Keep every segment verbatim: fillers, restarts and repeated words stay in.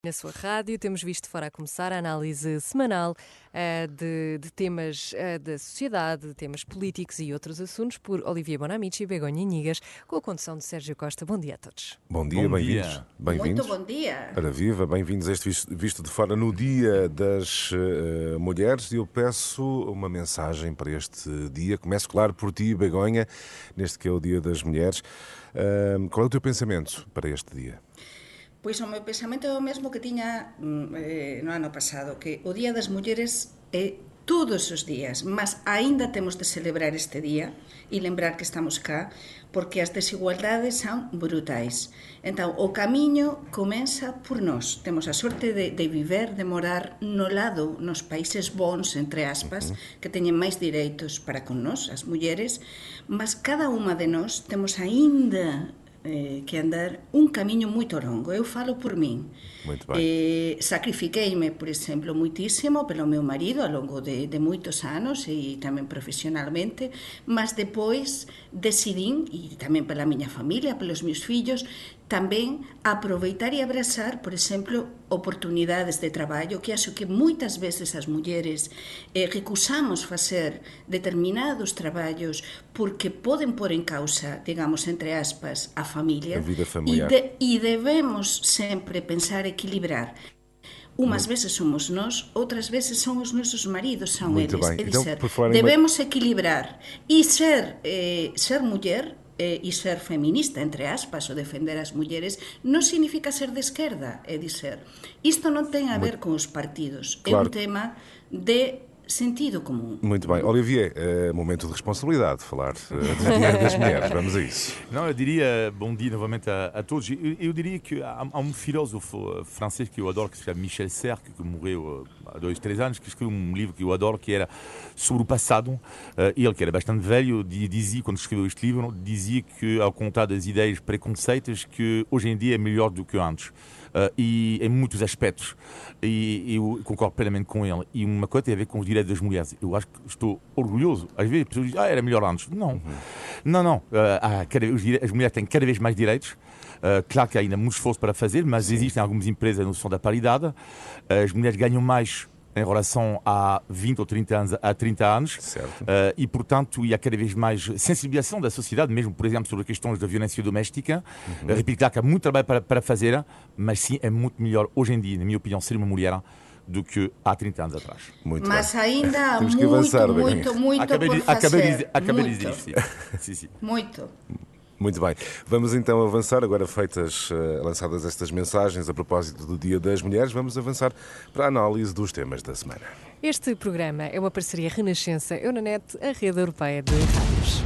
Na sua rádio, temos visto fora a começar a análise semanal uh, de, de temas uh, da sociedade, de temas políticos e outros assuntos por Olivier Bonamici e Begonha Inigas, com a condução de Sérgio Costa. Bom dia a todos. Bom dia, bom bem-vindos. Dia. Bem-vindos. Muito bom dia. Para Viva, bem-vindos a este visto, visto de fora no Dia das uh, Mulheres. E eu peço uma mensagem para este dia. Começo, claro, por ti, Begonha, neste que é o Dia das Mulheres. Uh, qual é o teu pensamento para este dia? Pois o meu pensamento é o mesmo que tiña eh, no ano pasado, que o Día das Mulleres é todos os días, mas aínda temos de celebrar este día e lembrar que estamos cá, porque as desigualdades son brutais. Entón, o camiño comeza por nós. Temos a sorte de, de viver, de morar no lado, nos países bons, entre aspas, que teñen máis direitos para con nós, as mulleres, mas cada unha de nós temos aínda Eh, que andar un camiño moito longo. Eu falo por min. Muito bem. Eh, sacrifiqueime, por exemplo, muitísimo pelo meu marido ao longo de, de moitos anos e tamén profesionalmente, mas depois decidín, e tamén pela miña familia, pelos meus fillos, tamén aproveitar e abrazar, por exemplo, oportunidades de traballo que acho que moitas veces as mulleres eh, recusamos facer determinados traballos porque poden pôr en causa, digamos, entre aspas, a familia, A vida familiar. e, de, e debemos sempre pensar equilibrar. Umas veces somos nós, outras veces son os nosos maridos, son Muito eles. bem. É Então, dizer, por falar em debemos equilibrar e ser, eh, ser muller eh, e ser feminista, entre aspas, ou defender as mulleres, non significa ser de esquerda, é dizer, isto non ten a ver con os partidos, Claro. é un tema de sentido comum. Muito bem. Olivier, é momento de responsabilidade falar uh, do Dia das Mulheres. Vamos a isso. Não, eu diria, bom dia novamente a, a todos. Eu, eu diria que há, há um filósofo francês que eu adoro, que se chama Michel Serres, que morreu há dois, três anos, que escreveu um livro que eu adoro, que era sobre o passado. Uh, ele, que era bastante velho, dizia, quando escreveu este livro, dizia que, ao contar das ideias preconceitas, que hoje em dia é melhor do que antes. Uh, e em muitos aspectos, e eu concordo plenamente com ele. E uma coisa tem a ver com os direitos das mulheres. Eu acho que estou orgulhoso. Às vezes as pessoas dizem, ah, era melhor antes. Não, uhum. não, não. Uh, há cada, os dire... As mulheres têm cada vez mais direitos. Uh, claro que há ainda muito esforço para fazer, mas Sim. existem algumas empresas a noção da paridade. Uh, as mulheres ganham mais em relação a vinte ou trinta anos, a trinta anos. Certo. Uh, e, portanto, há cada vez mais sensibilização da sociedade, mesmo, por exemplo, sobre questões da violência doméstica. Uhum. Uh, repito, que há muito trabalho para, para fazer, mas sim, é muito melhor hoje em dia, na minha opinião, ser uma mulher do que há trinta anos atrás. Muito mas bem. Ainda há Temos muito, avançar, muito, muito acabei por de, fazer. Acabei de, acabei muito. de dizer isto. Sim, sim. Muito. Muito bem. Vamos então avançar, agora feitas, uh, lançadas estas mensagens a propósito do Dia das Mulheres, vamos avançar para a análise dos temas da semana. Este programa é uma parceria Renascença Euronet, a rede europeia de rádios.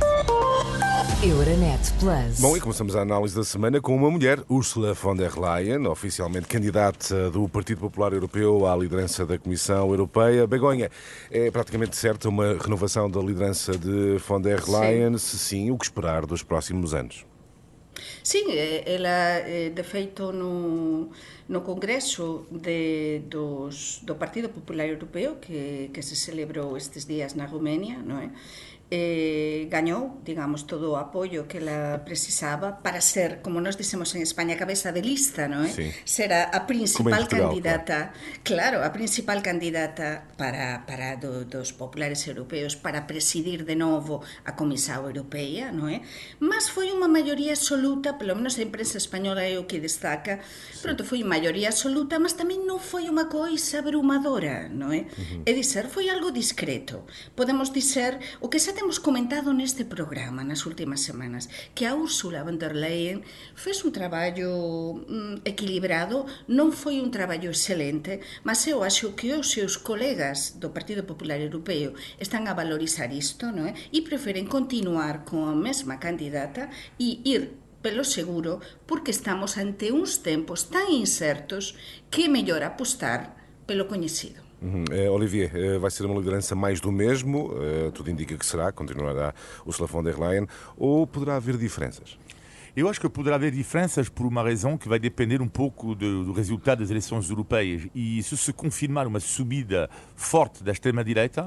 Euronet Plus. Bom, e começamos a análise da semana com uma mulher, Ursula von der Leyen, oficialmente candidata do Partido Popular Europeu à liderança da Comissão Europeia. Begonha, é praticamente certa uma renovação da liderança de von der Leyen? Sim. Se sim, o que esperar dos próximos anos? Sim, ela, de feito, no, no Congreso de, dos, do Partido Popular Europeu, que, que se celebrou estes días na Roménia, non é? Eh, gañou, digamos, todo o apoio que ela precisaba para ser, como nós dicemos en España, cabeza de lista, non é? Sí. Ser a, a principal Portugal, candidata, claro. claro, a principal candidata para, para do, dos populares europeos para presidir de novo a Comisión Europea, non é? Mas foi unha maioría absoluta, pelo menos a imprensa española é o que destaca, sí. Pronto, foi maioría absoluta, mas tamén non foi unha coisa abrumadora, non é? Uh-huh. É dizer, foi algo discreto. Podemos dizer, o que xa temos comentado neste programa nas últimas semanas, que a Ursula von der Leyen fez un traballo mm, equilibrado, non foi un traballo excelente, mas eu acho que os seus colegas do Partido Popular Europeo están a valorizar isto, non é? E preferen continuar con a mesma candidata e ir pelo seguro, porque estamos ante uns tempos tan incertos que é mellor apostar pelo coñecido. Uhum. Uh, Olivier, uh, vai ser uma liderança mais do mesmo, uh, tudo indica que será, continuará Ursula von der Leyen, ou poderá haver diferenças? Eu acho que poderá haver diferenças por uma razão que vai depender um pouco do, do resultado das eleições europeias. E se se confirmar uma subida forte da extrema-direita,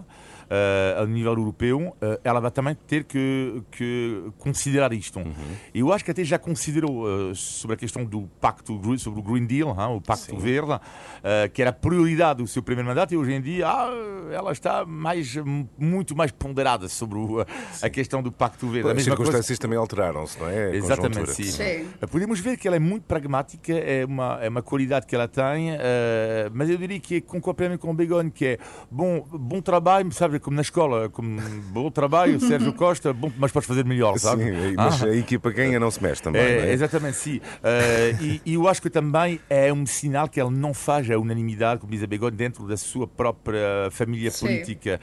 uh, a nível europeu, uh, ela vai também ter que, que considerar isto. Uhum. Eu acho que até já considerou uh, sobre a questão do pacto, sobre o Green Deal, hein, o Pacto Sim. Verde, uh, que era a prioridade do seu primeiro mandato, e hoje em dia ah, ela está mais, muito mais ponderada sobre o, a questão do Pacto Verde. As circunstâncias coisa... também alteraram-se, não é? A Exatamente, sim. sim. Podemos ver que ela é muito pragmática, é uma, é uma qualidade que ela tem, uh, mas eu diria que concordo com o Begonha, que é bom, bom trabalho, sabe, como na escola, como bom trabalho, Sérgio Costa, bom, mas podes fazer melhor, sabe? Sim, mas ah. a equipa ganha não se mexe também, é, não é? Exatamente, sim. Uh, e, e eu acho que também é um sinal que ele não faz a unanimidade, como diz a Begonha, dentro da sua própria família sim. política.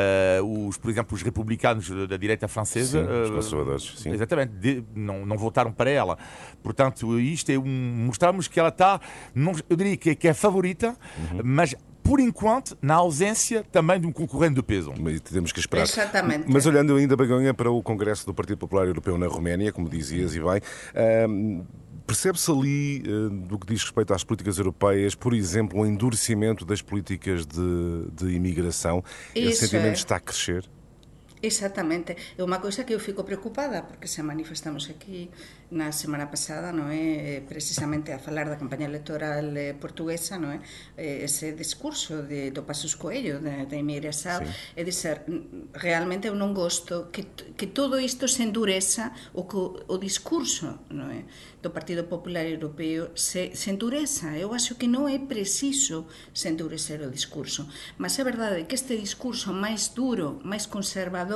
Uh, os, por exemplo, os republicanos da direita francesa... Sim, os conservadores, sim. Exatamente, de, não, não votaram para ela. Portanto, isto é um... Mostramos que ela está, não, eu diria que, que é favorita, uhum. mas... por enquanto, na ausência também de um concorrente de peso. Mas temos que esperar. Exatamente. Mas olhando ainda, Begonha, para o Congresso do Partido Popular Europeu na Roménia, como dizias e bem, uh, percebe-se ali, uh, do que diz respeito às políticas europeias, por exemplo, o endurecimento das políticas de, de imigração? Isso Esse sentimento é. está a crescer? Exatamente. É unha cousa que eu fico preocupada porque se manifestamos aquí na semana pasada, non é, precisamente a falar da campaña electoral portuguesa, non é, ese discurso de, do Pasos Coelho da inmigración, é dizer, realmente eu non gosto que, que todo isto se endureza, o que o discurso, non é, do Partido Popular Europeo se, se endureza. Eu acho que non é preciso se endurecer o discurso, mas é verdade que este discurso máis duro, máis conservador,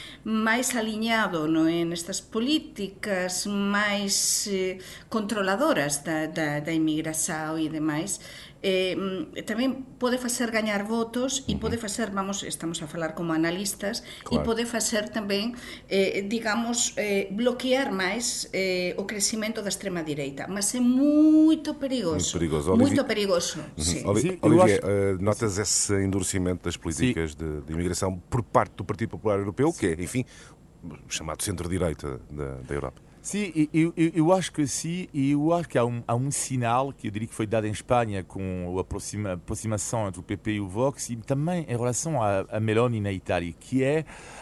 máis aliñado, non é, nestas políticas máis eh, controladoras da, da, da inmigración e demais, eh, tamén pode facer gañar votos e uh-huh. pode facer, vamos, estamos a falar como analistas, claro. E pode facer tamén, eh, digamos, eh, bloquear máis eh, o crecimento da extrema direita, mas é moito perigoso. Muito perigoso. Muito perigoso, uhum. sim. Olivier, Olivier uh, notas esse endurecimento das políticas de, de imigração por parte do Partido Popular Europeu, sim. Que é, enfim, o chamado centro-direita da, da Europa. Sim, eu, eu, eu acho que sim, e eu acho que há um, há um sinal que eu diria que foi dado em Espanha com a aproxima, aproximação entre o P P e o Vox e também em relação a, a Meloni na Itália, que é,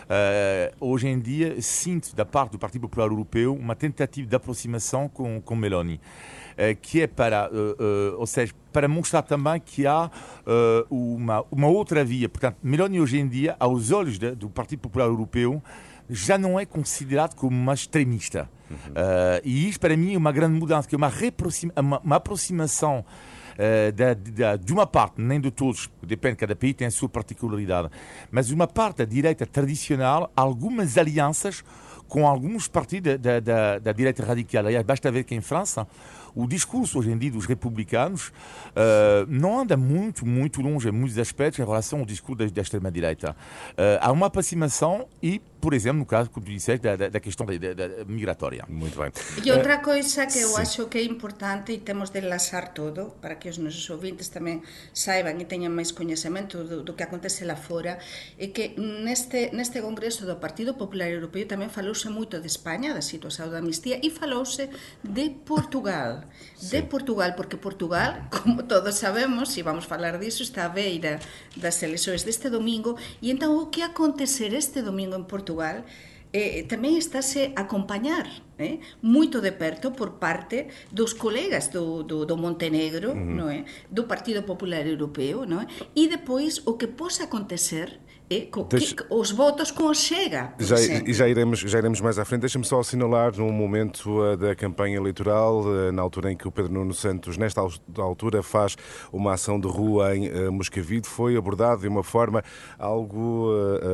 uh, hoje em dia, sinto da parte do Partido Popular Europeu uma tentativa de aproximação com, com Meloni, uh, que é para, uh, uh, ou seja, para mostrar também que há uh, uma, uma outra via. Portanto, Meloni hoje em dia, aos olhos de, do Partido Popular Europeu, já não é considerado como uma extremista. Uhum. Uh, e isto, para mim, é uma grande mudança, que é uma, uma, uma aproximação uh, da, da, de uma parte, nem de todos, depende, cada país tem a sua particularidade, mas de uma parte da direita tradicional, algumas alianças com alguns partidos da, da, da direita radical. Aliás, basta ver que em França, o discurso hoje em dia dos republicanos uh, não anda muito, muito longe em muitos aspectos em relação ao discurso da, da extrema-direita. Uh, há uma aproximação e, por exemplo, no caso, como tu disseste, da, da, da questão da, da, da migratória. Muito bem. E outra coisa que eu Sim. acho que é importante e temos de enlaçar todo, para que os nossos ouvintes também saibam e tenham mais conhecimento do, do que acontece lá fora, é que neste, neste Congresso do Partido Popular Europeu também falou-se muito de Espanha, da situação da amnistia, e falou-se de Portugal. De Sim. Portugal, porque Portugal, como todos sabemos, e vamos falar disso, está à beira das eleições deste domingo, e então o que acontecer este domingo em Portugal eh, tamén estáse a acompañar eh, moito de perto por parte dos colegas do, do, do Montenegro, uh-huh. non é? Do Partido Popular Europeo, non é? E depois o que possa acontecer é co, Deixa... que, os votos com o Chega. Já, e já iremos, já iremos mais à frente. Deixa-me só assinalar num momento uh, da campanha eleitoral, uh, na altura em que o Pedro Nuno Santos, nesta altura, faz uma ação de rua em uh, Moscavide, foi abordado de uma forma algo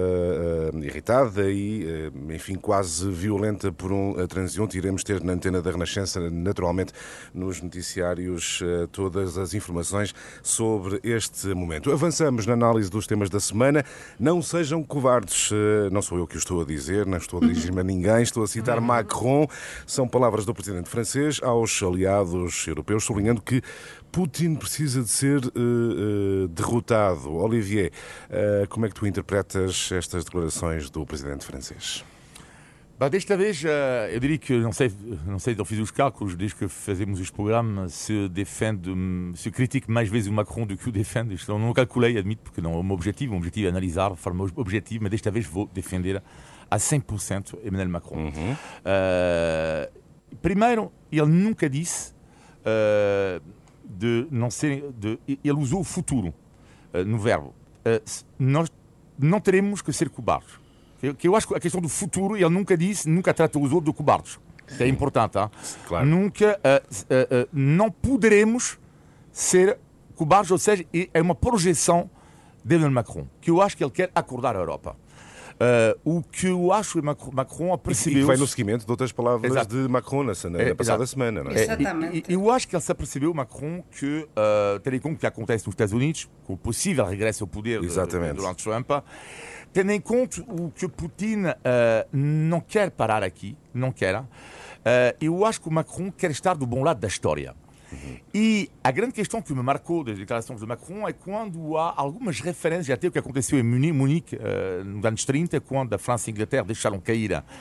uh, uh, irritada e, uh, enfim, quase violenta por um uh, transeunte. Iremos ter na antena da Renascença, naturalmente, nos noticiários, uh, todas as informações sobre este momento. Avançamos na análise dos temas da semana. Não sejam covardes, não sou eu que o estou a dizer, não estou a dirigir-me a ninguém, estou a citar Macron. São palavras do presidente francês aos aliados europeus, sublinhando que Putin precisa de ser uh, uh, derrotado. Olivier, uh, como é que tu interpretas estas declarações do presidente francês? Bah, desta vez, eu diria que, não sei, não sei, eu fiz os cálculos, desde que fazemos os programas, se defende, se critique mais vezes o Macron do que o defende. Isto eu não calculei, admito, porque não é o meu objetivo. O meu objetivo é analisar de forma objetiva, mas desta vez vou defender a cem por cento Emmanuel Macron. Uhum. Uh, primeiro, ele nunca disse uh, de não ser... De, ele usou o futuro uh, no verbo. Uh, nós não teremos que ser cobardes. Que, que eu acho que a questão do futuro, ele nunca disse, nunca tratou os outros de cobardes. É importante, hein? Claro. Nunca... Uh, uh, uh, não poderemos ser cobardes, ou seja, é uma projeção de Emmanuel Macron, que eu acho que ele quer acordar a Europa. Uh, o que eu acho que Macron apercebeu... E que vai no seguimento de outras palavras Exato. de Macron na, na É, passada exato. semana. Não é? Exatamente. E, e, eu acho que ele se apercebeu, Macron, que, uh, tendo em conta o que acontece nos Estados Unidos, com o possível regresso ao poder de, Exatamente. de Donald Trump, tendo em conta o que Putin uh, não quer parar aqui, não quer, uh, eu acho que o Macron quer estar do bom lado da história. Uhum. E a grande questão que me marcou das declarações de Macron é quando há algumas referências, até o que aconteceu em Munique, Munique uh, nos anos trinta, quando a França e a Inglaterra deixaram cair uh,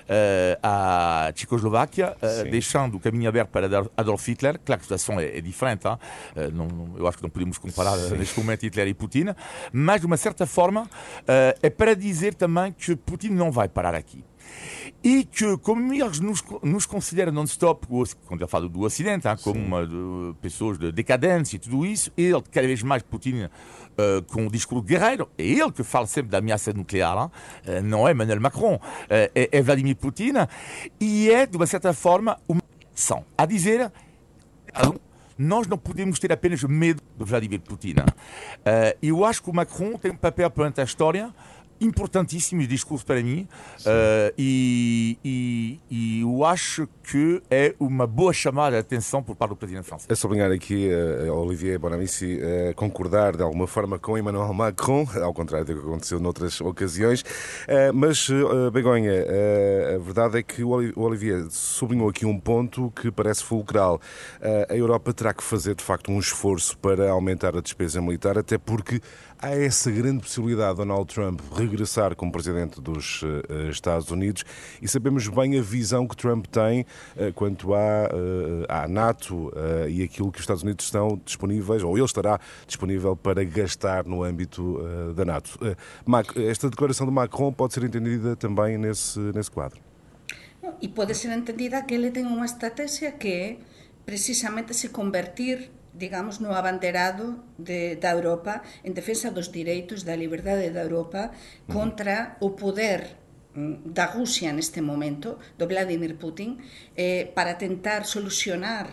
a Tchecoslováquia, uh, deixando o caminho aberto para Adolf Hitler. Claro que a situação é, é diferente, hein? uh, não, eu acho que não podemos comparar uh, neste momento Hitler e Putin, mas de uma certa forma uh, é para dizer também que Putin não vai parar aqui. E que, como eles nos, nos consideram non-stop, quando ele fala do Ocidente, hein, como uma de, pessoas de decadência e tudo isso, ele, cada vez mais, Putin, uh, com o discurso guerreiro, é ele que fala sempre da ameaça nuclear, hein, uh, não é Emmanuel Macron, uh, é, é Vladimir Putin, e é, de uma certa forma, uma ação a dizer... Nós não podemos ter apenas medo de Vladimir Putin. Uh, eu acho que o Macron tem um papel perante a história importantíssimo de discurso para mim, uh, e, e, e eu acho que é uma boa chamada de atenção por parte do presidente francês. A sublinhar aqui, uh, Olivier Bonamici, uh, concordar de alguma forma com Emmanuel Macron, ao contrário do que aconteceu noutras ocasiões, uh, mas, uh, Begonha, uh, a verdade é que o Olivier sublinhou aqui um ponto que parece fulcral. Uh, a Europa terá que fazer, de facto, um esforço para aumentar a despesa militar, até porque há essa grande possibilidade de Donald Trump regressar como presidente dos uh, Estados Unidos, e sabemos bem a visão que Trump tem uh, quanto à, uh, à NATO uh, e aquilo que os Estados Unidos estão disponíveis, ou ele estará disponível para gastar no âmbito uh, da NATO. Uh, Mac, esta declaração de Macron pode ser entendida também nesse, nesse quadro. E pode ser entendida que ele tem uma estratégia que é precisamente se convertir, digamos, no abanderado de, da Europa en defensa dos direitos da liberdade da Europa contra o poder da Rusia neste momento, do Vladimir Putin, eh, para tentar solucionar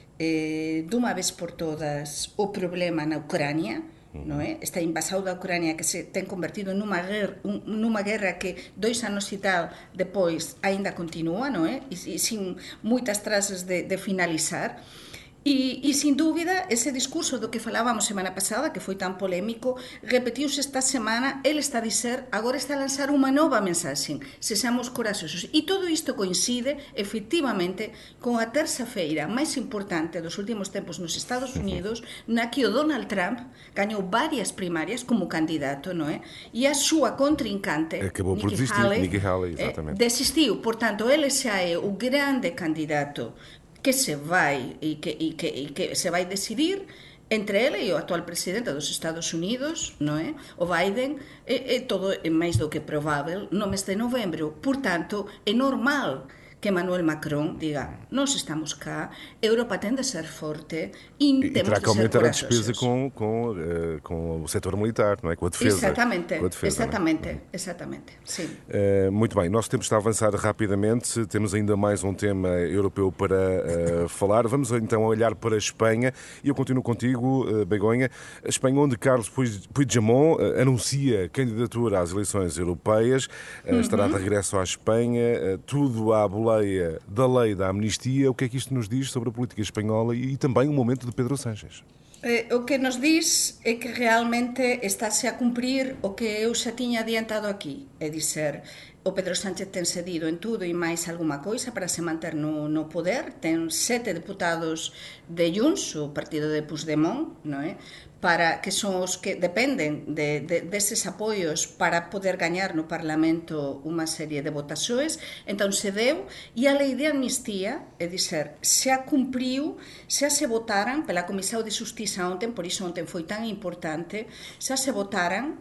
eh, dunha vez por todas o problema na Ucrania, non é? Esta invasão da Ucrania que se ten convertido nunha guerra, nunha guerra que dois anos e tal depois ainda continúa, non é? E, e sin moitas trazas de, de finalizar. E, e, sin dúbida, ese discurso do que falábamos semana pasada, que foi tan polémico, repetiuse esta semana. Ele está a dizer, agora está a lanzar unha nova mensaxe, sexamos coraxosos. E todo isto coincide, efectivamente, con a terça-feira máis importante dos últimos tempos nos Estados Unidos, na que o Donald Trump gañou varias primarias como candidato, non é? E a súa contrincante, Acabou por Nikki desistir, Haley, Nikki Haley, exatamente. eh, desistiu. Portanto, ele xa é o grande candidato que se vai e que, e que, e que se vai decidir entre ele e o actual presidente dos Estados Unidos, non é? O Biden, é, é todo é máis do que provável no mes de novembro. Portanto, é normal que Emmanuel Macron diga, nós estamos cá, Europa tem de ser forte e, e temos terá de que aumentar ser a despesa com, com, uh, com o setor militar, não é? Com a defesa. Exatamente, com a defesa, exatamente, é? exatamente, sim. Uh, muito bem, nosso tempo está a avançar rapidamente, temos ainda mais um tema europeu para uh, falar. Vamos então olhar para a Espanha, e eu continuo contigo, uh, Begonha. A Espanha, onde Carlos Puigdemont uh, anuncia candidatura às eleições europeias, uh, uhum. estará de regresso à Espanha, uh, tudo à boleia da lei da amnistia. O que é que isto nos diz sobre a política espanhola e também o momento de Pedro Sánchez? Eh, o que nos diz é que realmente está-se a cumprir o que eu xa tiña adiantado aquí, é dizer, o Pedro Sánchez ten cedido en tudo e máis alguma coisa para se manter no, no poder. Ten sete deputados de Junts, o partido de Puigdemont, non é? Para, que son os que dependen de, de, deses apoios para poder gañar no Parlamento unha serie de votaxoes. Entón se deu, e a lei de amnistía, é dizer, xa cumpriu, xa se votaran pela Comisión de Xustiza ontem, por iso ontem foi tan importante, xa se votaran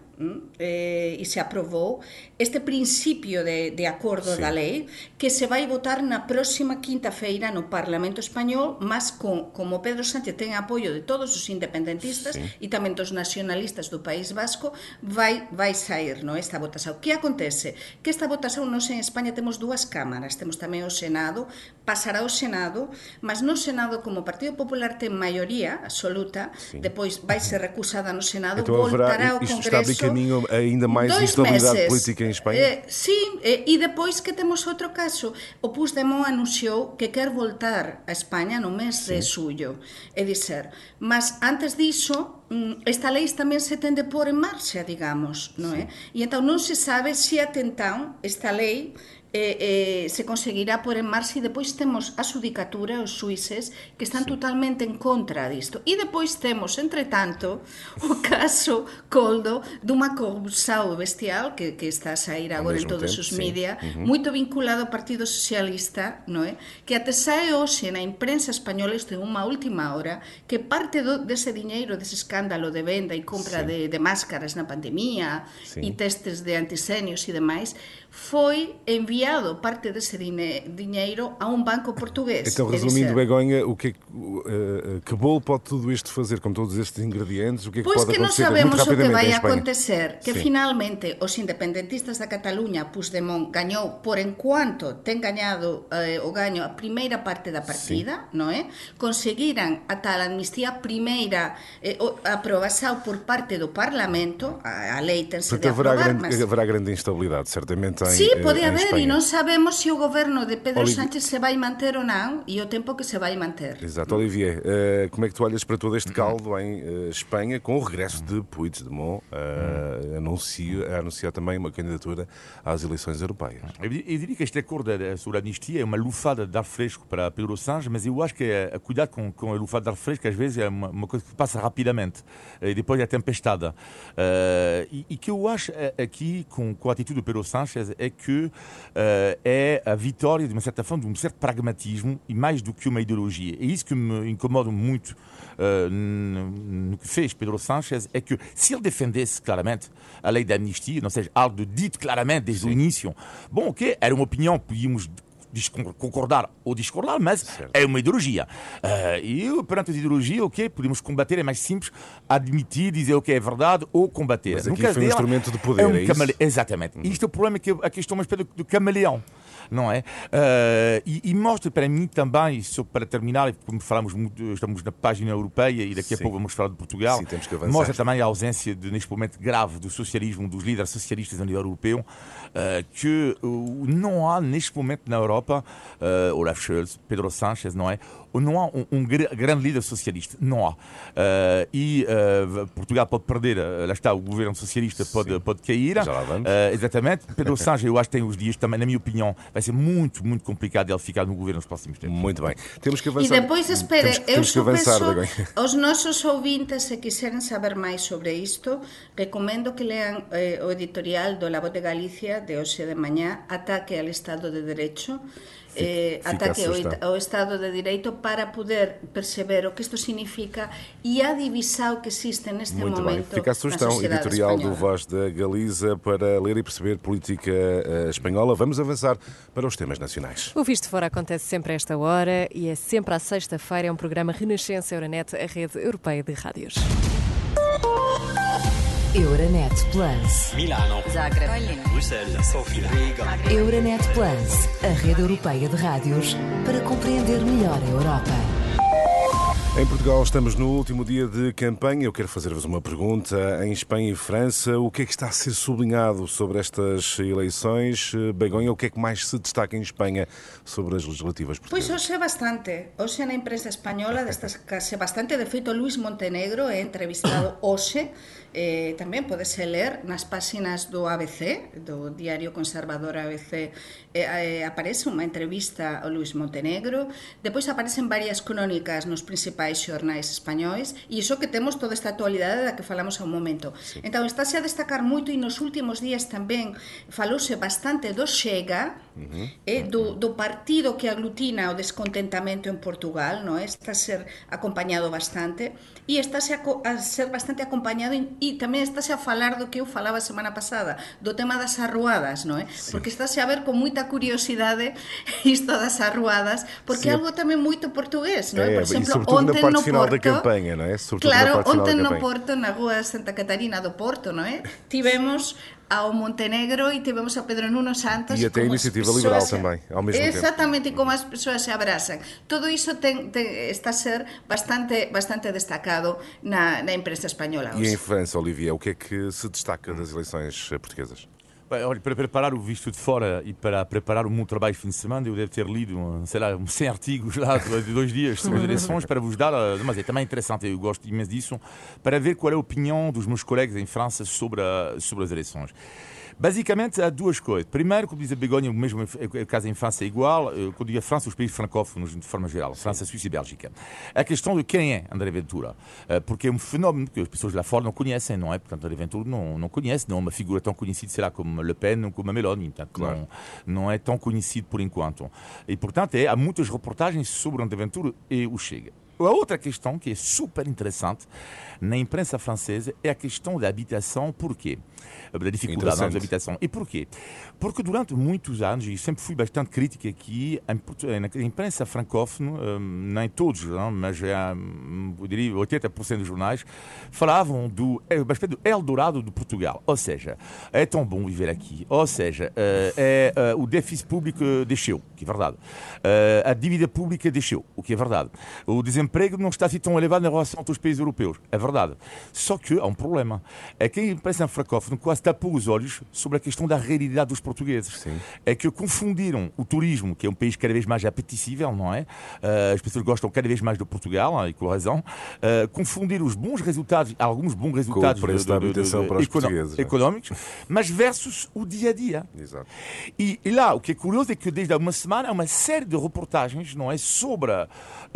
eh, e se aprobou este principio de, de acordo sí. da lei, que se vai votar na próxima quinta-feira no Parlamento Español, mas con, como Pedro Sánchez ten apoio de todos os independentistas sí. e tamén dos nacionalistas do País Vasco, vai, vai sair no, esta votación. Que acontece? Que esta votación, nos en España temos dúas cámaras, temos tamén o Senado, pasará ao Senado, mas no Senado, como o Partido Popular ten maioría absoluta, sí. depois vai ser recusada no Senado, então, voltará ao Congreso... Isto está de caminho ainda mais instabilidade política em Espanha? Eh, sim, eh, e depois que temos outro caso. O Puigdemont anunciou que quer voltar a Espanha no mês sí. de xullo. É dizer, mas antes disso, esta lei tamén se ten de pôr en marcha, digamos, non é? E entón non se sabe se até entón esta lei Eh, eh, se conseguirá pôr en marcha, e depois temos a xudicatura, os xuíces que están sí. totalmente en contra disto, e depois temos, entre tanto, o caso Coldo dunha corrupção bestial que, que está a sair agora en todos tempo, os media, uh-huh. moito vinculado ao Partido Socialista, non é? Que até sae hoxe na imprensa española, isto en unha última hora, que parte do, dese diñeiro, dese escándalo de venda e compra sí. de, de máscaras na pandemia sí. e testes de antisenios e demais, foi enviado parte desse dinheiro a um banco português. Então, resumindo, Begonha, o que, é que, uh, que bolo pode tudo isto fazer com todos estes ingredientes? O que é que pois pode que acontecer? Pois que não sabemos o que vai a acontecer, que Sim. finalmente os independentistas da Cataluña, Puigdemont gañou, por enquanto ten gañado eh, o gaño a primeira parte da partida, Sim. non é? Conseguiran a tal amnistía primeira eh, aprobação por parte do Parlamento, a, a lei ten-se de aprovar, haverá grande, mas... haverá grande instabilidade, certamente. Em, sí, pode haber, Espanha. E non sabemos se o governo de Pedro Olivier... Sánchez se vai manter ou não, e o tempo que se vai manter. Exato. Olivier, uh, como é que tu olhas para todo este caldo em uh, Espanha, com o regresso de Puigdemont, uh, anuncia, a anunciar também uma candidatura às eleições europeias? Eu, eu diria que este acordo sobre a anistia é uma lufada de ar fresco para Pedro Sánchez, mas eu acho que é, cuidado com, com a lufada de ar fresco, às vezes é uma, uma coisa que passa rapidamente, e depois é tempestada. Uh, e, e que eu acho aqui, com, com a atitude do Pedro Sánchez, é que uh, é a vitória, de uma certa forma, de um certo pragmatismo e mais do que uma ideologia. É isso que me incomoda muito uh, no, no que fez Pedro Sánchez, é que se ele defendesse claramente a lei da amnistia, não seja algo dito claramente desde Sim. o início, bom, ok, era uma opinião, podíamos concordar ou discordar, mas certo. é uma ideologia. Uh, e perante a ideologia, ok, podemos combater, é mais simples admitir, dizer o que é verdade ou combater. Mas aqui foi um dela, instrumento de poder, é, um é camale... isso? Exatamente. Uhum. Isto é o problema, que a questão é uma espécie do camaleão. Não é? Uh, e, e mostra para mim também, só para terminar, como falamos muito, estamos na página europeia e daqui a Sim. pouco vamos falar de Portugal, Sim, temos que avançar. Mostra também a ausência, de, neste momento grave, do socialismo, dos líderes socialistas a nível europeu, uh, que uh, não há neste momento na Europa, uh, Olaf Scholz, Pedro Sánchez, não é? Não há um, um grande líder socialista, não há. Uh, e uh, Portugal pode perder, uh, lá está, o governo socialista pode, pode cair. Já lá vamos. Uh, exatamente. Pedro Sánchez, eu acho que tem os dias também, na minha opinião, vai ser muito, muito complicado ele ficar no governo nos próximos tempos. Muito bem. Temos que avançar. E depois, espere, temos, eu temos só avançar, peço aos nossos ouvintes, se quiserem saber mais sobre isto, recomendo que lean eh, o editorial do La Voz de Galicia de hoxe de mañá, Ataque ao Estado de Derecho, eh, ataque ao, ao Estado de Direito, para poder perceber o que isto significa e a divisão que existe neste Muito momento. Bem. Fica a sugestão editorial espanhola. do Voz da Galiza para ler e perceber política uh, espanhola. Vamos avançar para os temas nacionais. O Visto Fora acontece sempre a esta hora e é sempre à sexta-feira. É um programa Renascença Euronet, a rede europeia de rádios. Euronet Plus. Milano. Zagreb. Bruxelas. Sofia. Riga. Euronet Plus, a rede europeia de rádios para compreender melhor a Europa. Em Portugal estamos no último dia de campanha. Eu quero fazer-vos uma pergunta. Em Espanha e França, o que é que está a ser sublinhado sobre estas eleições? Begonha, o que é que mais se destaca em Espanha sobre as legislativas portuguesas? Pois hoxe bastante. Hoxe na imprensa española destacase bastante. De feito, Luís Montenegro é entrevistado hoxe. Eh, tamén podese ler nas páxinas do A B C, do diario conservador A B C, eh, eh, aparece unha entrevista ao Luís Montenegro. Depois aparecen varias crónicas nos principais xornais españois, e iso que temos toda esta actualidade da que falamos ao momento. Sí. Entón, estáse a destacar moito, e nos últimos días tamén falouse bastante do Chega, uh-huh. eh, do, do partido que aglutina o descontentamento en Portugal, no? Está a ser acompañado bastante, e estáse a, a ser bastante acompañado en e tamén estáse a falar do que eu falaba a semana pasada, do tema das arruadas, non é? Sí. Porque estáse a ver con moita curiosidade isto das arruadas, porque é algo tamén moito portugués, non é? Por exemplo, onte no final Porto, da campanha, non é? Claro, onte no Porto, na rúa Santa Catarina do Porto, non é? Tivemos ao Montenegro e tivemos a Pedro Nuno Santos e até a Iniciativa Liberal se... também, ao mesmo exatamente, tempo. E como as persoas se abraçam. Todo iso ten, ten, está a ser bastante, bastante destacado na, na imprensa espanhola. E em França, Olivia, o que é que se destaca das eleições portuguesas? Bem, olha, para preparar o visto de fora e para preparar o meu trabalho de fim de semana, eu devo ter lido, sei lá, cem artigos lá de dois dias sobre as eleições para vos dar, mas é também interessante, eu gosto imenso disso, para ver qual é a opinião dos meus colegas em França sobre, a, sobre as eleições. Basicamente, há duas coisas. Primeiro, como diz a Begonha, o mesmo caso em França é igual. Quando digo a França, os países francófonos, de forma geral, França, Suíça e Bélgica. A questão de quem é André Ventura. Porque é um fenómeno que as pessoas lá fora não conhecem, não é? Portanto, André Ventura não, não conhece, não é uma figura tão conhecida, será como Le Pen ou como a Meloni. Portanto, claro. não, não é tão conhecido por enquanto. E, portanto, é, há muitas reportagens sobre André Ventura e o Chega. A outra questão que é super interessante na imprensa francesa é a questão da habitação. Porquê? Da dificuldade da habitação. E porquê? Porque durante muitos anos, e sempre fui bastante crítico aqui, na imprensa francófona, nem todos, não, mas eu diria oitenta por cento dos jornais, falavam do, do Eldorado de Portugal. Ou seja, é tão bom viver aqui. Ou seja, é, é, o déficit público desceu, o que é verdade. A dívida pública desceu, o que é verdade. O desemprego não está assim tão elevado em relação aos países europeus. É verdade. Só que há um problema. É que a imprensa francófona quase tapou os olhos sobre a questão da realidade dos portugueses. Sim. É que confundiram o turismo, que é um país cada vez mais apetecível, não é? Uh, as pessoas gostam cada vez mais de Portugal, e com razão. Uh, confundir os bons resultados, alguns bons resultados com o preço da habitação para os portugueses, económicos, mas versus o dia a dia. Exato. E, e lá, o que é curioso é que desde há uma semana há uma série de reportagens, não é? Sobre uh,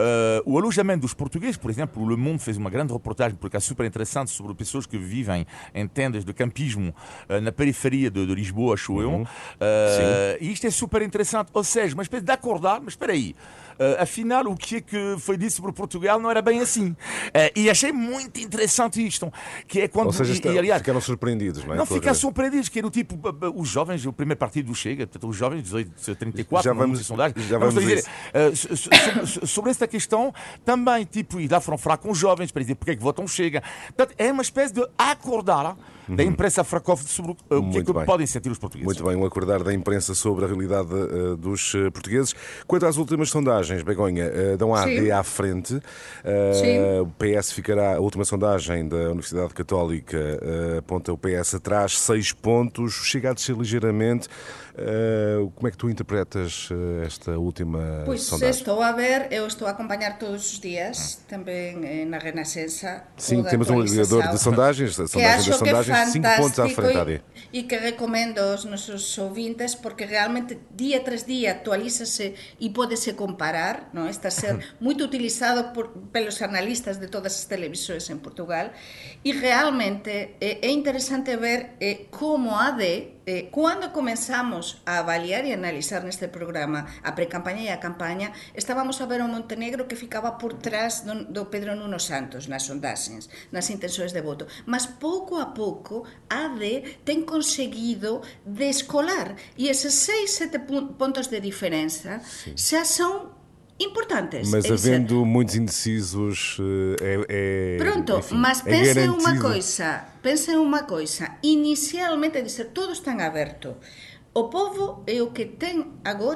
o alojamento dos portugueses. Por exemplo, o Le Monde fez uma grande reportagem, porque é super interessante, sobre pessoas que vivem em tendas de campismo uh, na periferia de, de Lisboa, acho eu. Uhum. Uh, e isto é super interessante. Ou seja, uma espécie de acordar, mas espera aí. Uh, afinal, o que é que foi dito sobre Portugal não era bem assim. Uh, e achei muito interessante isto. Que é quando, Ou seja, e, e, aliás, ficaram surpreendidos, não é? Não ficaram surpreendidos, que era o tipo, os jovens, o primeiro partido do Chega, os jovens, dezoito, trinta e quatro, já vamos, sondagens, já vamos dizer, uh, sobre, sobre esta questão, também, tipo, e lá foram falar com os jovens para dizer porque é que votam Chega. Portanto, é uma espécie de acordar uhum. da imprensa francófona sobre uh, o que é que bem. podem sentir os portugueses. Muito bem, um acordar da imprensa sobre a realidade uh, dos uh, portugueses. Quanto às últimas sondagens, Begonha, uh, dão a AD à frente. Uh, o P S ficará, a última sondagem da Universidade Católica uh, aponta o P S atrás, seis pontos, chega a descer ligeiramente. Uh, como é que tu interpretas uh, esta última pois sondagem? Pois estou a ver, eu estou a acompanhar todos os dias, ah. também eh, na Renascença. Sim, temos um agregador de sondagens, a sondagem das sondagens, cinco pontos à frente, A D. E, e que recomendo aos nossos ouvintes, porque realmente dia tras dia actualiza-se e pode-se comparar, não? Está a ser muito utilizado por, pelos analistas de todas as televisões em Portugal, e realmente é, é interessante ver eh, como a AD, eh, quando começamos a avaliar e analizar neste programa a pre-campanha e a campanha, estábamos a ver o Montenegro que ficaba por trás do, do Pedro Nuno Santos nas sondagens, nas intenções de voto. Mas pouco a pouco a AD tem conseguido descolar, e esses seis, sete pontos de diferença Sim. já são importantes. Mas havendo ser... muitos indecisos, é, é Pronto, enfim, mas é pensem uma coisa, pensem uma coisa, inicialmente é dizer, todos estão abertos. O povo é o que tem agora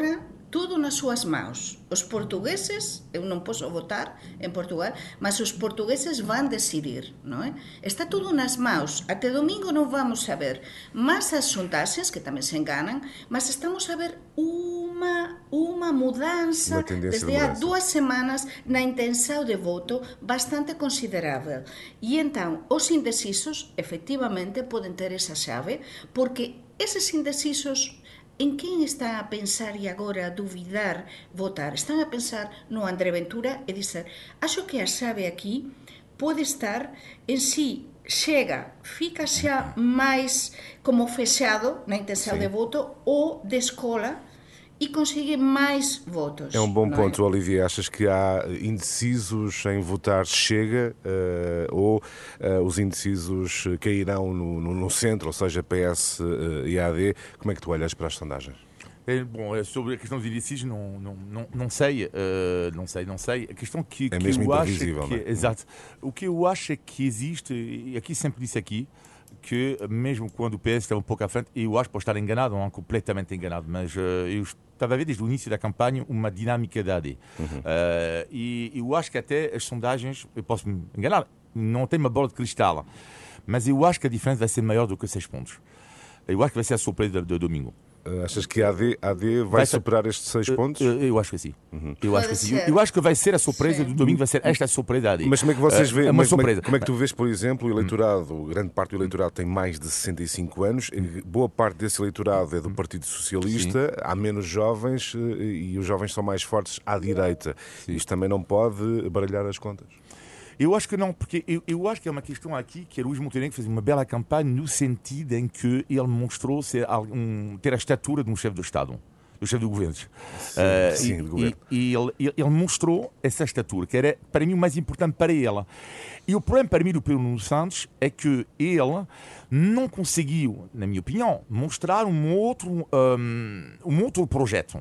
tudo nas súas mãos. Os portugueses, eu não posso votar em Portugal, mas os portugueses vão decidir, não é? Está tudo nas mãos. Até domingo não vamos saber. Mas as sondagens, que também se enganam, mas estamos a ver uma, uma mudança Uma tendência desde de há mudança. duas semanas na intenção de voto bastante considerável. E então, os indecisos, efectivamente, podem ter essa chave, porque esses indecisos, em quem está a pensar e agora a duvidar votar? Estão a pensar no André Ventura e dizer, acho que a chave aqui pode estar em si, chega, fica xa mais como fechado na intenção Sim. de voto ou descola e consegue mais votos. É um bom não ponto, é? Olivier. Achas que há indecisos em votar Chega eh, ou eh, os indecisos cairão no, no, no centro, ou seja, P S eh, e A D? Como é que tu olhas para as sondagens? É, bom, é sobre a questão dos indecisos, não, não, não, não sei, uh, não sei, não sei. A questão que, É que mesmo eu acho imprevisível, que, não é? exato, o que eu acho é que existe, e aqui sempre disse aqui, que mesmo quando o P S está um pouco à frente, eu acho que posso estar enganado, não completamente enganado, mas uh, eu estava a ver desde o início da campanha uma dinâmica da A D. Uhum. Uh, e eu acho que até as sondagens, eu posso me enganar, não tenho uma bola de cristal, mas eu acho que a diferença vai ser maior do que seis pontos. Eu acho que vai ser a surpresa do domingo. Achas que a AD, a AD vai, Vai superar estes seis pontos? Eu, eu acho que sim. Uhum. Eu, acho que sim. Eu, ser. eu acho que vai ser a surpresa Sim. do domingo, vai ser esta surpresa da A D. Mas como é que vocês Uh, veem? É uma mas como, é, surpresa. como é que tu vês, por exemplo, o eleitorado, grande parte do eleitorado tem mais de sessenta e cinco anos, e boa parte desse eleitorado é do Partido Socialista, há menos jovens eh, e os jovens são mais fortes à direita. Isto também não pode baralhar as contas. Eu acho que não, porque eu, eu acho que é uma questão aqui que Luís Montenegro fez uma bela campanha no sentido em que ele mostrou ser um, ter a estatura de um chefe do Estado, do chefe do governo. Sim, Uh, sim, e, do governo. E, e ele, ele, ele mostrou essa estatura, que era para mim o mais importante para ele. E o problema para mim do Pedro Nuno Santos é que ele não conseguiu, na minha opinião, mostrar um outro, um, um outro projeto.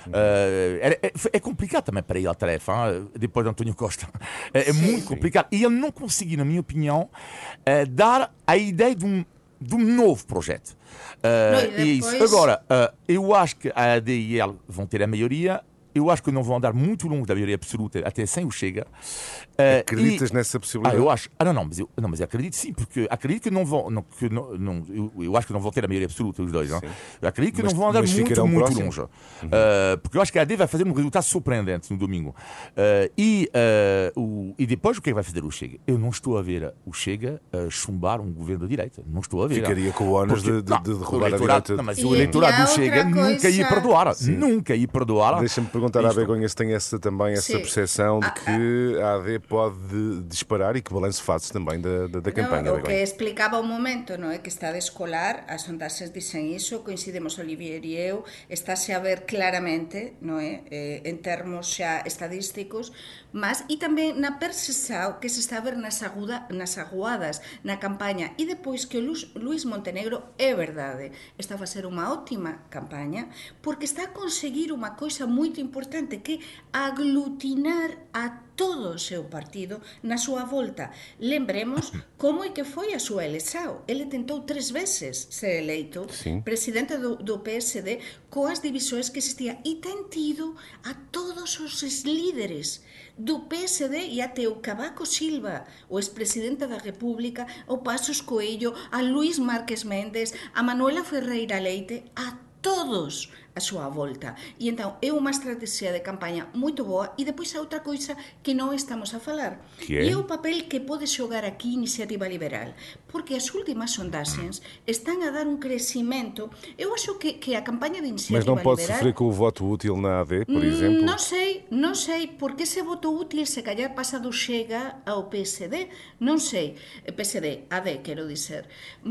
Uh, é, é, é complicado também para ele a tarefa, hein? Depois de António Costa. É, é muito complicado. E ele não conseguiu, na minha opinião, uh, dar a ideia de um, de um novo projeto. Uh, Não, e e isso. depois- Agora, uh, eu acho que a A D e ele vão ter a maioria. Eu acho que não vão andar muito longe da maioria absoluta, até sem o Chega. Uh, Acreditas e... nessa Ah, possibilidade? eu acho. Ah, não, não, mas eu, não, mas eu acredito sim, porque acredito que não vão. Não, que não, não, eu, eu acho que não vão ter a maioria absoluta, os dois. Não? Eu acredito que Mas- não vão andar mas muito, ficarão muito próximos? longe. Uh, porque eu acho que a A D vai fazer um resultado surpreendente no domingo. Uh, e, uh, o, e depois o que é que vai fazer o Chega? Eu não estou a ver o Chega uh, chumbar um governo da direita. Não estou a ver. Ficaria com o ónus de, de, não, de o derrubar a eleitorado- direita. Não, mas E- o eleitorado e há do Chega outra nunca ia coisa- perdoar. Nunca ia perdoar. Deixa-me perguntar à isto. Begonha se tem essa, também essa Sim. percepção de Ah, que a AD pode disparar e que balanço fazes também da, da, da campanha, No, o que Begonha. explicaba un momento, non é que está de escolar, as sondaxes dicen iso, coincidimos Olivier e eu, estáse a ver claramente, non é, eh, en termos xa estadísticos, mas e tamén na percepción que se está a ver nas, aguda, nas aguadas na campaña, e depois que o Luis, Luis Montenegro é verdade, esta vai ser unha ótima campaña, porque está a conseguir unha coisa moito importante, que aglutinar a todo o seu partido na súa volta. Lembremos como é que foi a súa eleição. Ele tentou tres veces ser eleito Sim. presidente do, do P S D coas divisões que existía e ten tido a todos os líderes do P S D e até o Cavaco Silva, o expresidente da República, o Pasos Coelho, a Luís Márquez Méndez, a Manuela Ferreira Leite, a todos a súa volta. E então é unha estrategia de campaña moito boa, e depois a outra coisa que non estamos a falar, Que é? e é o papel que pode xogar aquí Iniciativa Liberal, porque as últimas sondaxes están a dar un crecimento. Eu acho que, que a campaña de Mas Iniciativa não pode Liberal... sofrer com o voto útil na A D, por exemplo? Non sei, non sei, porque ese voto útil se callar pasa do Chega ao P S D, non sei, P S D, A D, quero dizer,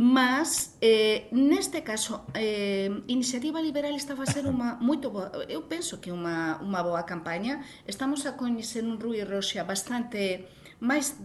mas eh, neste caso eh, Iniciativa Liberal está a facer unha moito boa, eu penso que unha, unha boa campaña. Estamos a coñecer un Rui Roxa bastante máis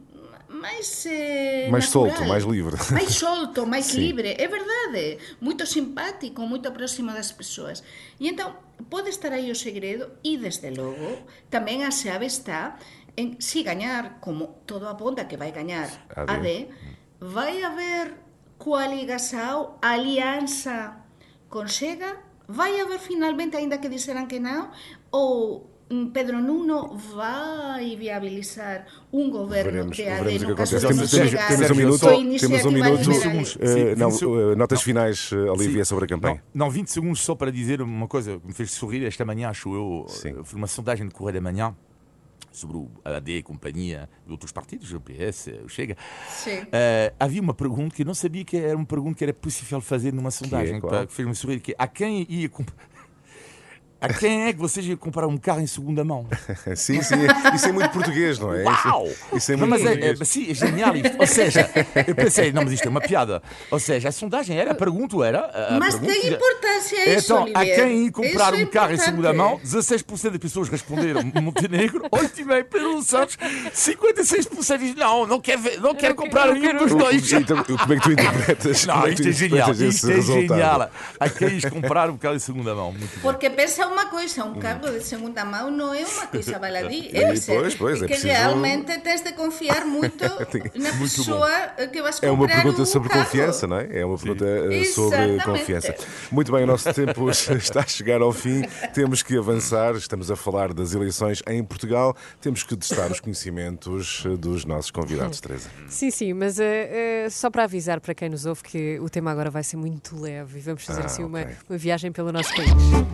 máis eh, Mais natural, solto, mais livre. máis solto, máis Sim. libre, é verdade, moito simpático, moito próximo das persoas. E entón, pode estar aí o segredo, e desde logo, tamén a chave está en si gañar, como todo aponta que vai gañar A D. A D, vai haber coaligação, alianza con Chega vai haber finalmente, ainda que disseran que non, ou Pedro Nuno vai viabilizar um governo Veremos, de veremos A D o que no caso acontece. de Temos, não temos, chegar temos um minuto, com temos um iniciativas minuto. liberais. segundos. Uh, Sim, não, vinte uh, notas finais, uh, Olivia, Sim. sobre a campanha. Não, não, vinte segundos só para dizer uma coisa que me fez sorrir esta manhã, acho eu. Sim. Foi uma sondagem de Correio da Manhã sobre o A D e companhia de outros partidos, o P S, o Chega. Sim. Uh, havia uma pergunta que eu não sabia que era uma pergunta que era possível fazer numa sondagem, qual? que, que fez-me sorrir, que é, a quem ia comprar... A quem é que vocês iam comprar um carro em segunda mão? Sim, sim, isso é muito português, não é? Uau! Isso, isso é Não, muito mas é, português. é, sim, é genial isto. Ou seja, eu pensei, não, mas isto é uma piada. Ou seja, a sondagem era, a pergunta era... A Mas pergunta, tem importância isso, então, Olivier. a quem ia comprar Isso é um carro em segunda importante. mão, dezasseis por cento das pessoas responderam Montenegro, ótimo, e Pedro Santos, cinquenta e seis por cento diz não, não quero, ver- não quero comprar nenhum dos dois. Então, como é que tu interpretas? como Não, é que tu isto é genial, interpretas esse isto é resultado? genial. A quem ias comprar um carro em segunda mão? Muito bem. Porque pensa uma coisa, um carro de segunda mão não é uma coisa baladí, E, é pois, pois, e é que preciso- realmente tens de confiar muito na Muito pessoa que vais comprar É uma pergunta um sobre carro. confiança, não é? É uma pergunta eh, sobre Exatamente. confiança. Muito bem, o nosso tempo está a chegar ao fim. Temos que avançar. Estamos a falar das eleições em Portugal. Temos que testar os conhecimentos eh, dos nossos convidados, Teresa. Sim, sim, mas eh, eh, só para avisar para quem nos ouve que o tema agora vai ser muito leve e vamos fazer Ah, assim uma, ok. uma viagem pelo nosso país.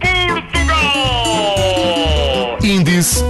Índice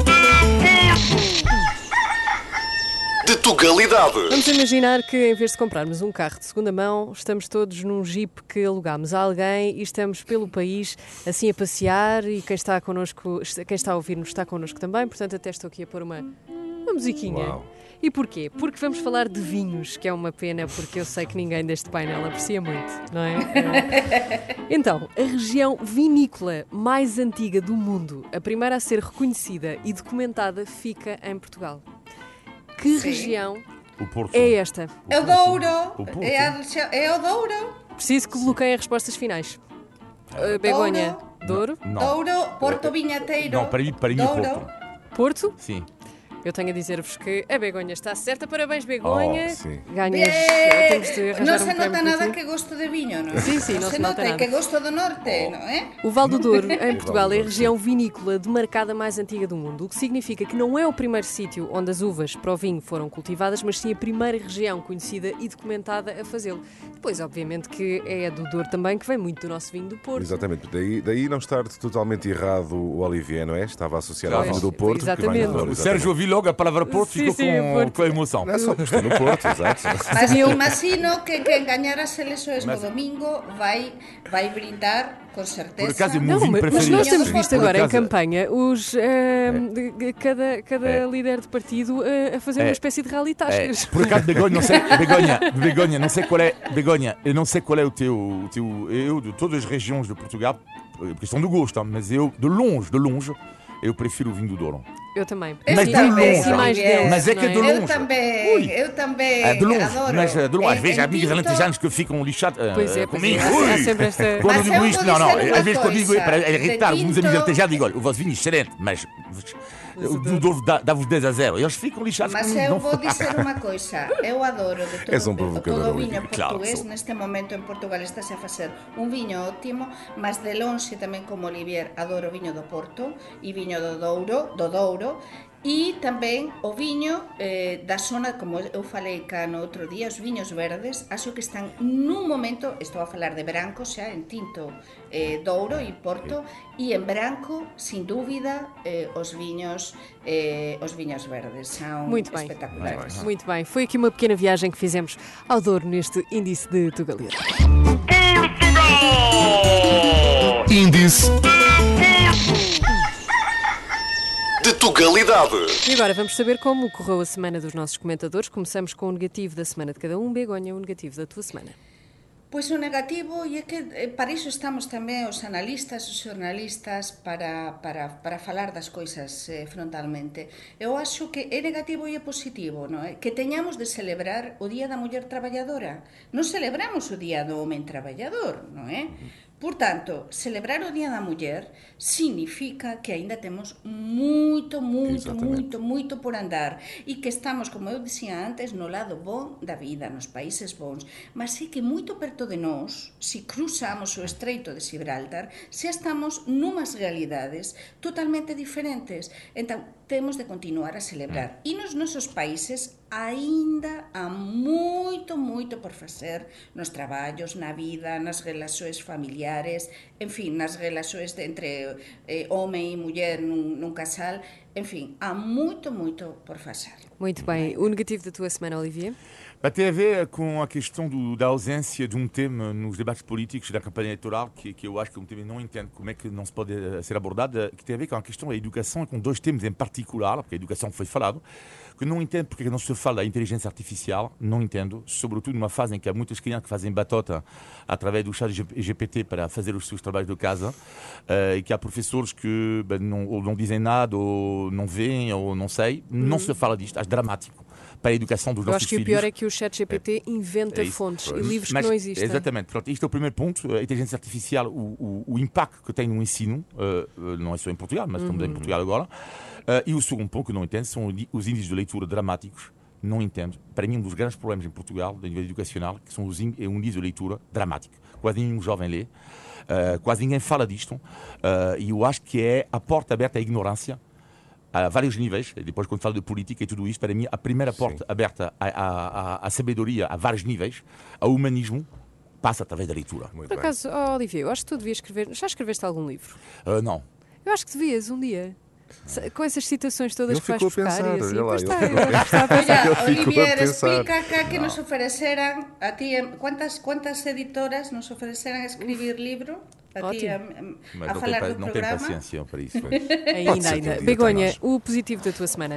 de Tugalidade. Vamos imaginar que em vez de comprarmos um carro de segunda mão, estamos todos num jeep que alugámos a alguém e estamos pelo país assim a passear e quem está connosco, quem está a ouvir-nos está connosco também, portanto até estou aqui a pôr uma, uma musiquinha. Uau. E porquê? Porque vamos falar de vinhos, que é uma pena porque eu sei que ninguém deste painel aprecia muito, não é? Eh, Então, a região vinícola mais antiga do mundo, a primeira a ser reconhecida e documentada, fica em Portugal. Que Sim. região O Porto. é esta? É o Douro, O Porto. é, a, é o Douro, Preciso que bloqueiem as respostas finais. Uh, Begonha, Douro? Não. Douro, Porto Vinhateiro. Não, para mim, para mim é Douro. Porto. Porto? Sim. Eu tenho a dizer-vos que a Begonha está certa. Parabéns, Begonha. Oh, sim. Ganhas. Bien. Temos de arranjar Non um se prémio nota para nada ti. que gosto de viño, non? Sim, sim, não se nota é nada. que gosto do norte, non é? O Val do Douro, em Portugal, do é a Douro, região vinícola demarcada mais antiga do mundo, o que significa que não é o primeiro sítio onde as uvas para o vinho foram cultivadas, mas sim a primeira região conhecida e documentada a fazê-lo. Depois, obviamente, que é a do Douro também, que vem muito do nosso vinho do Porto. Exatamente. Daí, daí não estar totalmente errado o Olivier, não é? Estava associado ao Pois, vinho do Porto. que vem do exatamente. Douro, O exatamente. Sérgio ouviu logo a palavra Porto, Sim, ficou sim, com, Porto. com a emoção. Não é só porque estou no Porto, exato. Mas imagino que quem ganhar as eleições no domingo vai, vai brindar, com certeza. Por acaso é Não, vinho mas, mas preferido. nós temos Sim. visto Por agora em acaso- campanha os, ehm, de- de- cada, cada É. líder de partido eh, a fazer É. uma espécie de rally É, tascas. por acaso, Begonha, não sei, Begonha, Begonha, não sei qual é, Begonha, eu não sei qual é o teu, o teu, eu de todas as regiões de Portugal, questão do gosto, hein, mas eu, de longe, de longe, eu prefiro o vinho do Douro. Eu também. Eu Mas Sim, de também, longe, e mais Olivier. denso, mas é que é de não é? longe. Eu também, Ui. eu também É de longe, adoro. mas é de longe. Às Em- vezes em há amigos tinto- alentejanos que ficam lixados uh, Pois é, pois comigo. é. Há- há Ui. sempre esta- Quando Mas eu digo eu isto, vou não, não. dizer uma Às vezes quando digo coisa, para de irritar os meus tinto- amigos alentejanos, digo: olha, o vosso vinho é excelente, mas o do Douro dá- dá-vos dez a zero. Eles ficam lixados Mas comigo. eu não vou faz. dizer uma coisa, eu adoro de todo, És um de provocador, todo o vinho Olivia. Claro, portugués, sou. neste momento en Portugal estáse a facer un viño ótimo, mas de lonxe tamén como Olivier adoro o viño do Porto e viño do Douro, do Douro, e tamén o viño eh, da zona, como eu falei cá no outro día, os viños verdes, acho que están nun momento, estou a falar de branco xa, en tinto eh, Douro e Porto, e en branco, sin dúbida, eh, os viños eh, os viños verdes são Muito bem. espetaculares. Muito bem. Foi aqui uma pequena viagem que fizemos ao Douro neste índice de Tugalidade. Índice de Tugalidade. E agora vamos saber como correu a semana dos nossos comentadores. Começamos com o negativo da semana de cada um. Begonha, o negativo da tua semana. Pois o negativo, e é que eh, para iso estamos tamén os analistas, os xornalistas, para, para, para falar das coisas eh, frontalmente. Eu acho que é negativo e é positivo, non é? Que teñamos de celebrar o Día da Muller Traballadora. Non celebramos o Día do Homem Traballador, non é? Portanto, celebrar o Día da Muller significa que ainda temos moito, moito, Exatamente. moito, moito por andar e que estamos, como eu dicía antes, no lado bom da vida, nos países bons, mas sí que moito perto de nós, se cruzamos o Estreito de Gibraltar, xa estamos numas realidades totalmente diferentes. Entón, temos de continuar a celebrar. E nos nosos países aínda há moito, moito por facer nos traballos, na vida, nas relações familiares, en fin, nas relações de, entre eh, home e muller nun, nun casal, en fin, há moito, moito por fazer. Muito bem. O negativo da tua semana, Olivier? Bah, tem a ver com a questão do, da ausência de um tema nos debates políticos da campanha eleitoral, que, que eu acho que é um tema que não entendo como é que não se pode ser abordado, que tem a ver com a questão da educação e com dois temas em particular, porque a educação foi falado, que não entendo porque não se fala da inteligência artificial, não entendo, sobretudo numa fase em que há muitas crianças que fazem batota através do chat G P T para fazer os seus trabalhos de casa, uh, e que há professores que bem, não, ou não dizem nada, ou não veem, ou não sei, não se fala disto, acho dramático para a educação dos Eu nossos acho que filhos. o pior é que o chat G P T inventa É isso, fontes pois. e livros Mas, que não existem. Exatamente. Pronto, isto é o primeiro ponto. A inteligência artificial, o, o, o impacto que tem no ensino, uh, não é só em Portugal, mas estamos Uhum. em Portugal agora. Uh, e o segundo ponto que não entendo são os índices de leitura dramáticos. Não entendo. Para mim, um dos grandes problemas em Portugal, a nível educacional, que são os índices, é um índice de leitura dramático. Quase nenhum jovem lê. Uh, quase ninguém fala disto. Uh, e eu acho que é a porta aberta à ignorância a vários níveis. Depois, quando falo de política e tudo isso, para mim, a primeira porta Sim. aberta à, à, à sabedoria a vários níveis, ao humanismo, passa através da leitura. Muito Por bem. acaso, oh, Olivier, eu acho que tu devias escrever. Já escreveste algum livro? Uh, não. Eu acho que devias um dia. Se- Com essas citações todas Ele que vais ficou a buscar pensar, e assim. olha lá, Pois ele está, ficou a eu acho que está a pensar. Olha, ficou a Olivier, pensar. explica acá que nos ofreceran a ti, em- quantas, quantas editoras nos ofreceran escribir livro a ti Ótimo. a, a Mas a não falar tem, do não tem programa? paciência para isso. Ainda, ser ainda. que um dia Begonha, até o positivo da tua semana.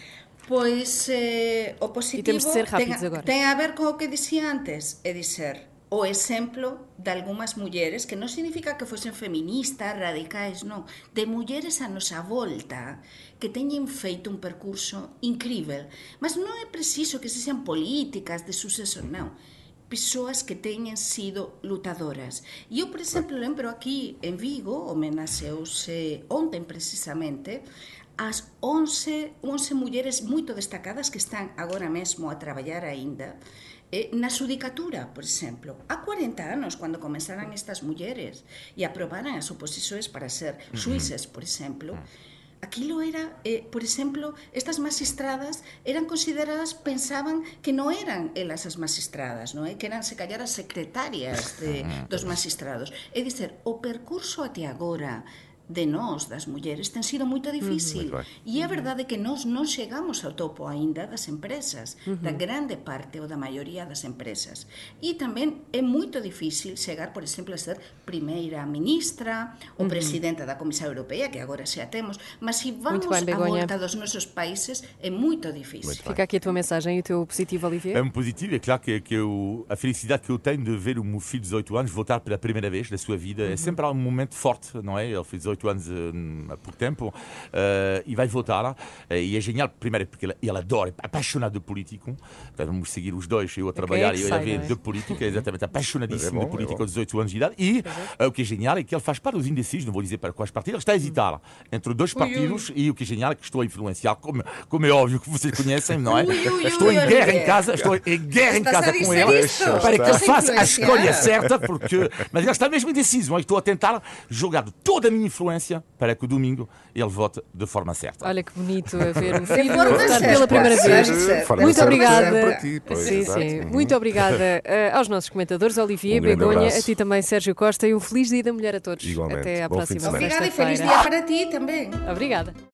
Pois eh, o positivo temos de ser ten, rápidos agora. ten a ver co que dicía antes, é dizer, o exemplo de algunhas mulleres, que non significa que fosen feministas, radicais, non, de mulleres a nosa volta, que teñen feito un percurso incrível, mas non é preciso que se sean políticas de suceso, non, persoas que teñen sido lutadoras. E eu, por exemplo, lembro aquí en Vigo, homenaxeouse ontem precisamente, as once, once mulleres moito destacadas que están agora mesmo a traballar aínda eh, na xudicatura, por exemplo. Há cuarenta anos, cando comenzaran estas mulleres e aprobaran as oposições para ser xuíces, por exemplo, aquilo era, eh, por exemplo, estas magistradas eran consideradas, pensaban que non eran elas as magistradas, non é? Que eran, se callar, as secretarias de, dos magistrados. É dizer, o percurso até agora de nós, das mulleres, ten sido moito difícil. Muito bem. E é verdade que nós non chegamos ao topo aínda das empresas, da grande parte ou da maioría das empresas. E tamén é moito difícil chegar, por exemplo, a ser primeira ministra ou presidenta da Comisión Europea, que agora xa temos, mas se vamos bem, á Begonha. volta dos nosos países, é moito difícil. Fica aqui a tua mensagem e o teu positivo, Olivier. É um positivo, é claro que, que eu, a felicidade que eu tenho de ver o meu filho de dezoito anos votar pela primeira vez na sua vida é sempre um momento forte, não é? Ele fez dezoito anos uh, há pouco tempo uh, e vai votar. Uh, e é genial, primeiro, porque ele, ele adora, é apaixonado de político. Então, vamos seguir os dois, eu a trabalhar é que e ele sai, a ver não é? de política, exatamente, apaixonadíssimo É bom, de política é bom. aos dezoito anos de idade. E uh, o que é genial é que ele faz parte dos indecisos, não vou dizer para quais partidos, ele está a hesitar entre dois partidos. E o que é genial é que estou a influenciar, como, como é óbvio que vocês conhecem, não é? Ui, ui, Estou ui, em ui, guerra ui. em casa, estou em guerra em Estás casa a com dizer ele isto? para que ele Estás a faça a influenciar? escolha certa, porque... mas ele está mesmo indeciso. Eu estou a tentar jogar toda a minha influência para que o domingo ele vote de forma certa. Olha que bonito a ver o filho forma votar certa, pela primeira pode vez. ser, Forma Muito certa obrigada. é para ti, pois, sim, exato. sim. Uhum. Muito obrigada uh, aos nossos comentadores, Olivier, Um grande Begonha, abraço. a ti também, Sérgio Costa, e um feliz Dia da Mulher a todos. Igualmente. Até à Bom fim próxima de semana. Obrigada e sexta-feira. feliz dia para ti também. Obrigada.